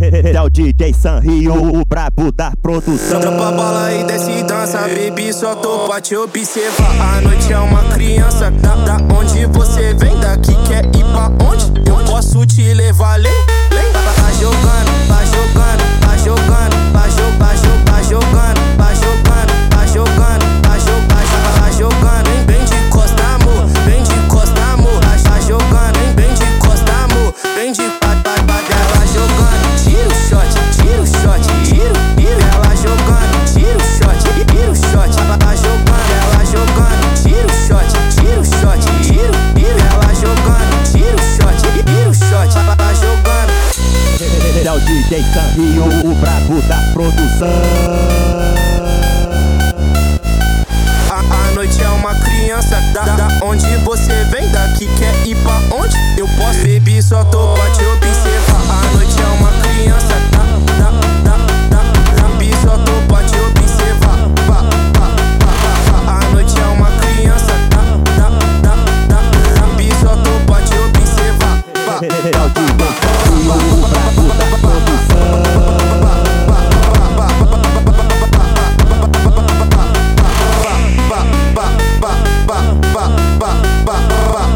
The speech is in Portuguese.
É o DJ Sanrio, o brabo da produção. Tropa bola e desce e dança, baby, só tô pra te observar. A noite é uma criança, da onde você vem, daqui quer ir pra onde? Eu posso te levar além. Vai jogando, vai jogando, vai jogando, vai jogando, vai jogando, vai jogando, vai jogando, vai jogando, vem de costa, amor, vem de costa, amor, vai jogando, vem de costa, amor, vem de ela jogando, tira o shot, tira o shot, tira, ela jogando, tira o shot, tira o shot, vai jogando, ela jogando, tira o shot, tira o shot, tira, ela jogando, tira o shot, tira o shot, vai jogando. É o DJ Sanrio, o brabo da produção. A noite é uma criança, da onde você vem, daqui quer ir pra onde? Eu posso beber, só tô pra te observar. A noite é uma criança, bebi, só tô pra te observar. A noite é uma criança, bebi, só tô pra te observar. É o DJ Sanrio, o brabo da produção. Ba